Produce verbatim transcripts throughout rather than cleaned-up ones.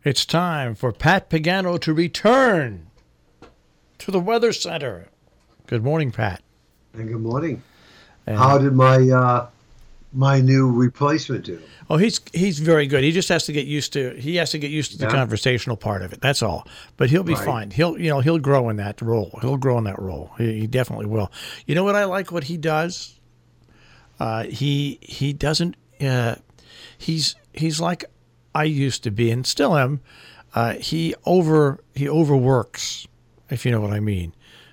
It's time for Pat Pagano to return to the Weather Center. Good morning, Pat. And good morning. And, How did my uh, my new replacement do? Oh, he's he's very good. He just has to get used to he has to get used to the Yeah. conversational part of it. That's all. But he'll be Right. fine. He'll you know he'll grow in that role. He'll grow in that role. He, he definitely will. You know what I like? What he does. Uh, he he doesn't. Uh, he's he's like I used to be and still am. Uh, he over he overworks, if you know what I mean.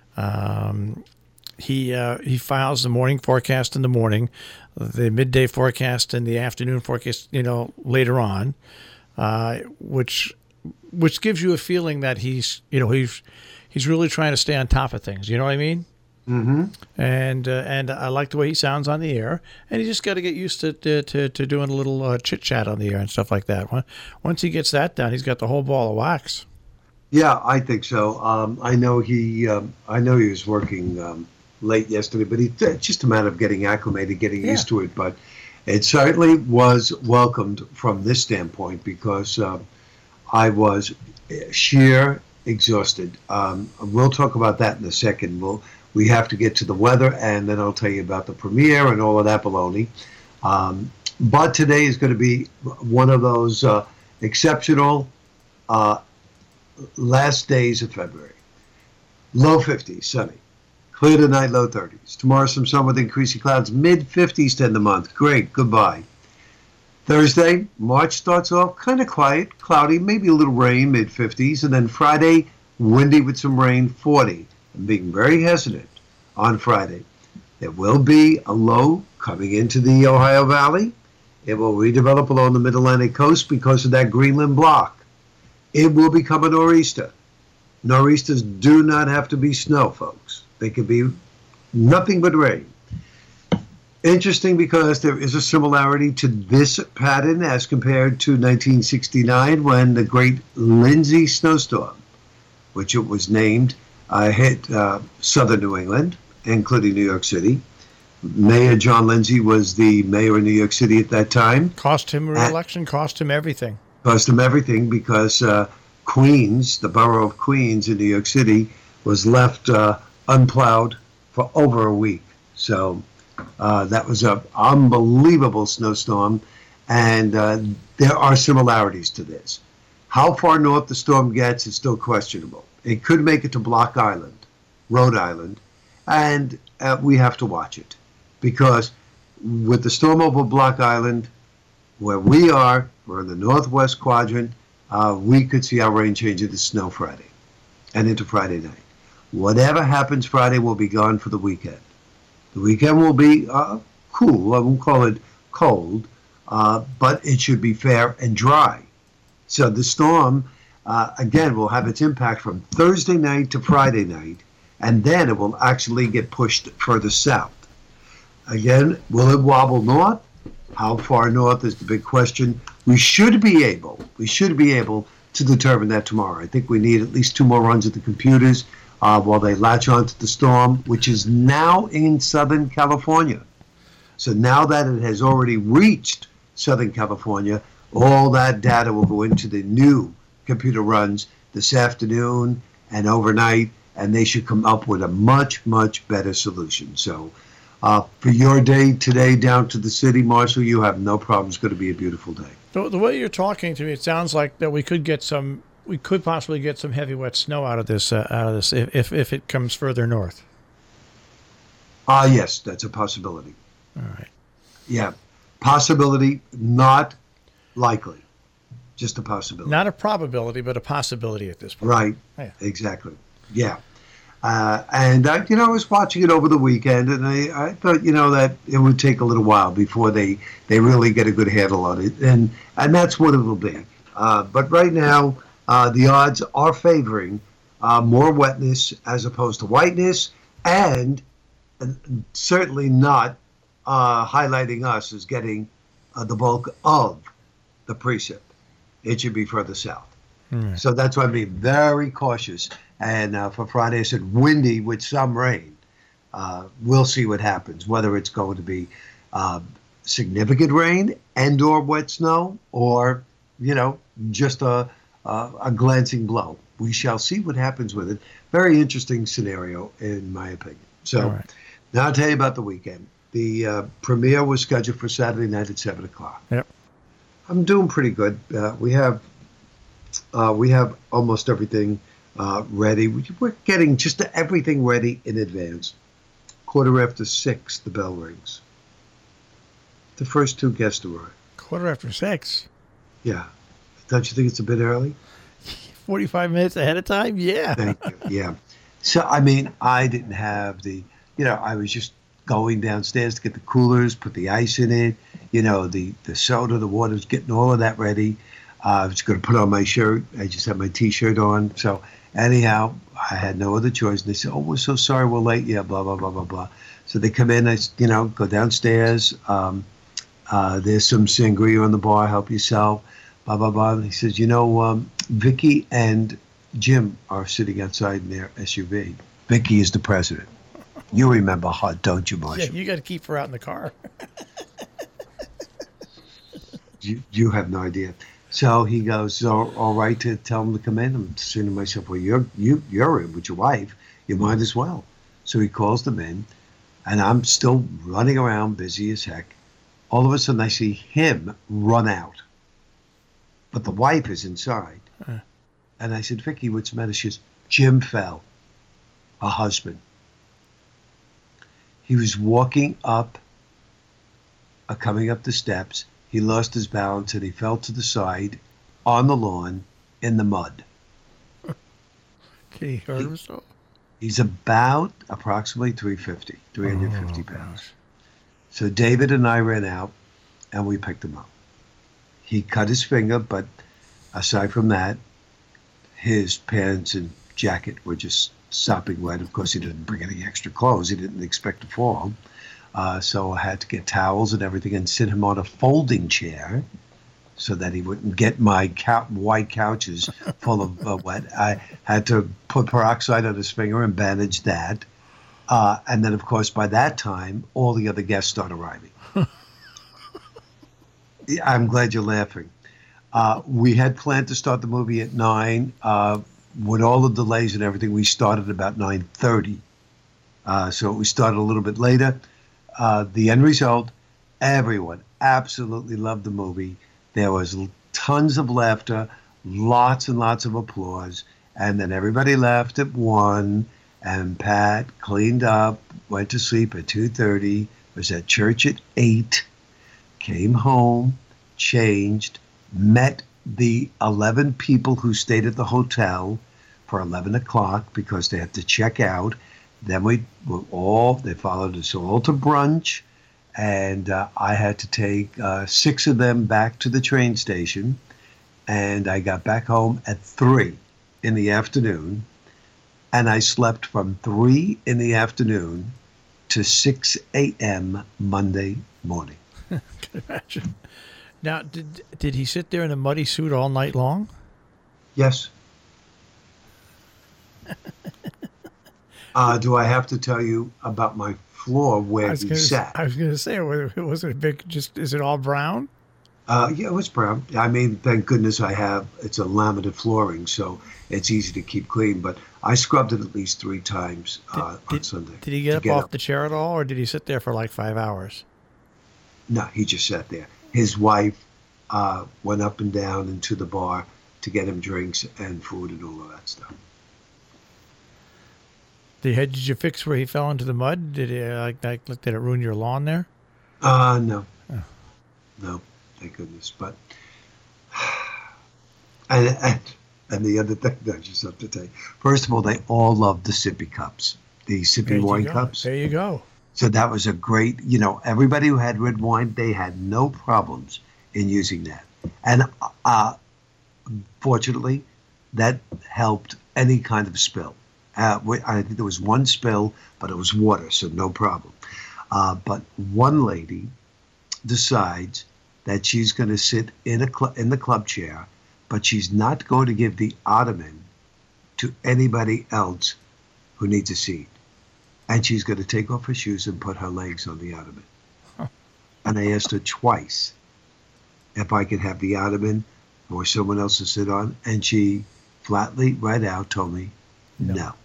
Um, he uh, he files the morning forecast in the morning, the midday forecast and the afternoon forecast, you know, later on, uh, which which gives you a feeling that he's you know he's he's really trying to stay on top of things. You know what I mean? Mm-hmm. And uh, and I like the way he sounds on the air, and you just got to get used to to, to, to doing a little uh, chit chat on the air and stuff like that. Once he gets that down, he's got the whole ball of wax. Yeah, I think so. Um, I know he um, I know he was working um, late yesterday, but he, it's just a matter of getting acclimated, getting Yeah. used to it. But it certainly was welcomed from this standpoint because um, I was sheer exhausted. Um, we'll talk about that in a second. We'll We have to get to the weather, and then I'll tell you about the premiere and all of that baloney. Um, but today is going to be one of those uh, exceptional uh, last days of February. Low fifties, sunny. Clear tonight, low thirties. Tomorrow, some sun with increasing clouds, mid fifties to end the month. Great, goodbye. Thursday, March starts off kind of quiet, cloudy, maybe a little rain, mid fifties. And then Friday, windy with some rain, forty. I'm being very hesitant on Friday. There will be a low coming into the Ohio Valley. It will redevelop along the mid-Atlantic coast because of that Greenland block. It will become a nor'easter. Nor'easters do not have to be snow, folks. They could be nothing but rain. Interesting because there is a similarity to this pattern as compared to nineteen sixty-nine when the great Lindsay snowstorm, which it was named, uh, hit uh, southern New England, including New York City. Mayor John Lindsay was the mayor of New York City at that time. Cost him re-election, cost him everything. Cost him everything because uh, Queens, the borough of Queens in New York City, was left uh, unplowed for over a week. So uh, that was an unbelievable snowstorm, and uh, there are similarities to this. How far north the storm gets is still questionable. It could make it to Block Island, Rhode Island, and uh, we have to watch it because with the storm over Block Island, where we are, we're in the northwest quadrant, uh, we could see our rain change into snow Friday and into Friday night. Whatever happens Friday will be gone for the weekend. The weekend will be uh, cool. I won't call it cold, uh, but it should be fair and dry. So the storm, uh, again, will have its impact from Thursday night to Friday night, and then it will actually get pushed further south. Again, will it wobble north? How far north is the big question. We should be able, we should be able to determine that tomorrow. I think we need at least two more runs at the computers uh, while they latch onto the storm, which is now in Southern California. So now that it has already reached Southern California, all that data will go into the new computer runs this afternoon and overnight, and they should come up with a much, much better solution. So uh, for your day today down to the city, Marshall, you have no problem. It's going to be a beautiful day. The, the way you're talking to me, it sounds like that we could get some, we could possibly get some heavy wet snow out of this, uh, out of this, if, if if it comes further north. Ah, uh, yes, that's a possibility. All right. Yeah, possibility, not likely, just a possibility. Not a probability, but a possibility at this point. Right. Yeah. Exactly. Yeah. Uh, and, uh, you know, I was watching it over the weekend, and I, I thought, you know, that it would take a little while before they, they really get a good handle on it. And and that's what it will be. Uh, but right now, uh, the odds are favoring uh, more wetness as opposed to whiteness, and uh, certainly not uh, highlighting us as getting uh, the bulk of the precip. It should be further south. Mm. So that's why I'm being very cautious. And uh, for Friday, I said windy with some rain. Uh, we'll see what happens, whether it's going to be uh, significant rain and or wet snow, or, you know, just a, uh, a glancing blow. We shall see what happens with it. Very interesting scenario, in my opinion. So, right. Now I'll tell you about the weekend. The uh, premiere was scheduled for Saturday night at seven o'clock. Yep. I'm doing pretty good. Uh, we have uh, we have almost everything uh, ready. We're getting just everything ready in advance. Quarter after six, the bell rings. The first two guests arrive. Quarter after six. Yeah. Don't you think it's a bit early? Forty-five minutes ahead of time. Yeah. Thank you. Yeah. So I mean, I didn't have the. You know, I was just going downstairs to get the coolers, put the ice in it. You know, the the soda, the water's getting all of that ready. Uh, I was going to put on my shirt. I just had my T-shirt on. So anyhow, I had no other choice. And they said, "Oh, we're so sorry, we're late." Yeah, blah blah blah blah blah. So they come in. I, you know, go downstairs. Um, uh, there's some sangria on the bar. Help yourself. Blah blah blah. And he says, "You know, um, Vicky and Jim are sitting outside in their S U V. Vicky is the president. You remember her, don't you, Marshall? Yeah, you got to keep her out in the car." you, you have no idea. So he goes, so, all right to tell him to come in. I'm saying to myself, well, you're, you, you're in with your wife. You might as well. So he calls them in, and I'm still running around, busy as heck. All of a sudden, I see him run out. But the wife is inside. Uh. And I said, Vicky, what's the matter? She says, Jim fell. Her husband. He was walking up, uh, coming up the steps. He lost his balance and he fell to the side on the lawn in the mud. Can he hurt himself? He's about approximately three fifty, three hundred fifty oh, pounds. Gosh. So David and I ran out and we picked him up. He cut his finger, but aside from that, his pants and jacket were just sopping wet. Of course, he didn't bring any extra clothes. He didn't expect to fall. Uh, so I had to get towels and everything and sit him on a folding chair so that he wouldn't get my cou- white couches full of uh, wet. I had to put peroxide on his finger and bandage that. Uh, and then, of course, by that time, all the other guests start arriving. I'm glad you're laughing. Uh, we had planned to start the movie at nine. Uh, with all the delays and everything, we started about nine thirty. Uh, so we started a little bit later. Uh, the end result, everyone absolutely loved the movie. There was tons of laughter, lots and lots of applause. And then everybody left at one. And Pat cleaned up, went to sleep at two thirty, was at church at eight, came home, changed, met the eleven people who stayed at the hotel for eleven o'clock because they had to check out. Then we were all, they followed us all to brunch, and uh, I had to take uh, six of them back to the train station, and I got back home at three in the afternoon, and I slept from three in the afternoon to six a.m. Monday morning. Can you imagine? Now, did did he sit there in a muddy suit all night long? Yes. uh, do I have to tell you about my floor where he gonna, sat? I was going to say, was it a big? Just is it all brown? Uh, yeah, it was brown. I mean, thank goodness I have. It's a laminate flooring, so it's easy to keep clean. But I scrubbed it at least three times uh, did, on did, Sunday. Did he get up get off up. the chair at all, or did he sit there for like five hours? No, he just sat there. His wife uh, went up and down into the bar to get him drinks and food and all of that stuff. Did, did you fix where he fell into the mud? Did it like, like did it ruin your lawn there? Uh, no. Oh. No, thank goodness. But and, and and the other thing that I just have to tell you, first of all, they all love the sippy cups, the sippy wine cups. There you go. So that was a great, you know, everybody who had red wine, they had no problems in using that. And uh, fortunately, that helped any kind of spill. Uh, I think there was one spill, but it was water, so no problem. Uh, but one lady decides that she's going to sit in a cl- in the club chair, but she's not going to give the ottoman to anybody else who needs a seat. And she's going to take off her shoes and put her legs on the ottoman. Huh. And I asked her twice if I could have the ottoman or someone else to sit on, and she flatly, right out, told me no. no.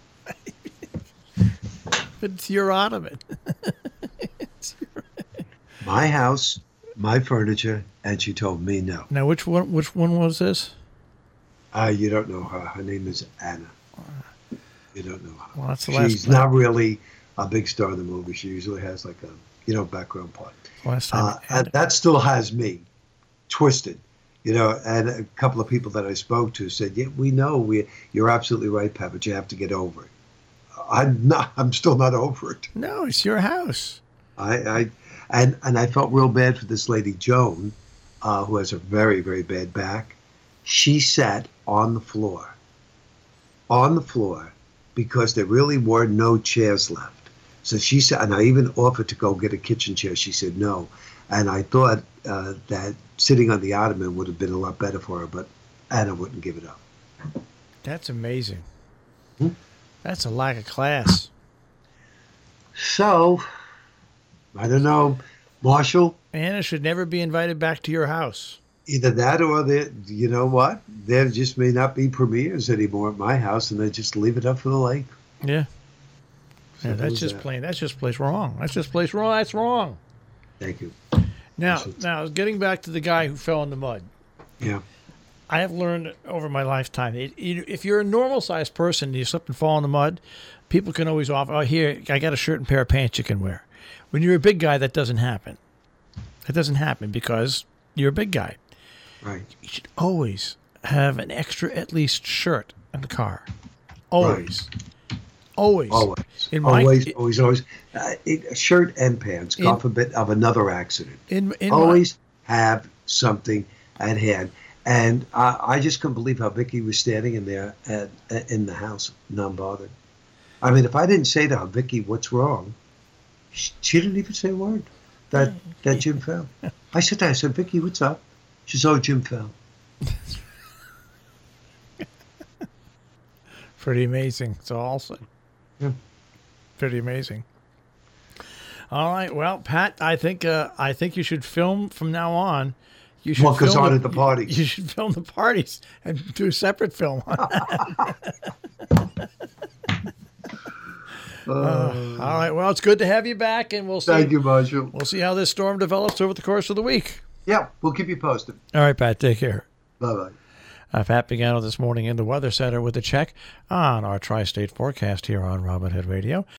But it's your ottoman. It's your... My house, my furniture, and she told me no. Now, which one? Which one was this? Uh, you don't know her. Her name is Anna. You don't know her. Well, that's the last. She's not really a big star in the movie. She usually has like a you know background part. Last time, uh, and that still has me twisted. You know, and a couple of people that I spoke to said, "Yeah, we know. We, you're absolutely right, Pat, but you have to get over it." I'm not. I'm still not over it. No, it's your house. I, I and and I felt real bad for this lady Joan, uh, who has a very very bad back. She sat on the floor, on the floor, because there really were no chairs left. So she said, and I even offered to go get a kitchen chair. She said no, and I thought uh, that sitting on the ottoman would have been a lot better for her, but Anna wouldn't give it up. That's amazing. Hmm? That's a lack of class. So, I don't know, Marshall. Anna should never be invited back to your house. Either that or, they, you know what? There just may not be premieres anymore at my house, and they just leave it up for the lake. Yeah. So yeah, that's just that. plain. That's just placed wrong. That's just placed wrong. That's wrong. Thank you. Now, now, getting back to the guy who fell in the mud. Yeah. I have learned over my lifetime, it, it, if you're a normal-sized person and you slip and fall in the mud, people can always offer, oh, here, I got a shirt and pair of pants you can wear. When you're a big guy, that doesn't happen. That doesn't happen because you're a big guy. Right. You should always have an extra, at least, shirt in the car. Always. Right. Always. Always. In my, always, it, always, always. Uh, it, a shirt and pants, in, God forbid, of another accident. In, in always my, have something at hand. And I, I just couldn't believe how Vicky was standing in there at, at, in the house, non-bothered. I mean, if I didn't say to her, Vicky, what's wrong? She, she didn't even say a word. That that Jim fell. I said to her, I said, Vicky, what's up? She said, oh, Jim fell. Pretty amazing. It's all I'll say. Yeah. Pretty amazing. All right. Well, Pat, I think uh, I think you should film from now on. You should what goes film on the, at the parties? You, you should film the parties and do a separate film on that. uh, all right. Well, it's good to have you back, and we'll see. Thank you, Marshall. We'll see how this storm develops over the course of the week. Yeah, we'll keep you posted. All right, Pat. Take care. Bye-bye. Uh, Pat Pagano this morning in the Weather Center with a check on our tri-state forecast here on Robin Hood Radio.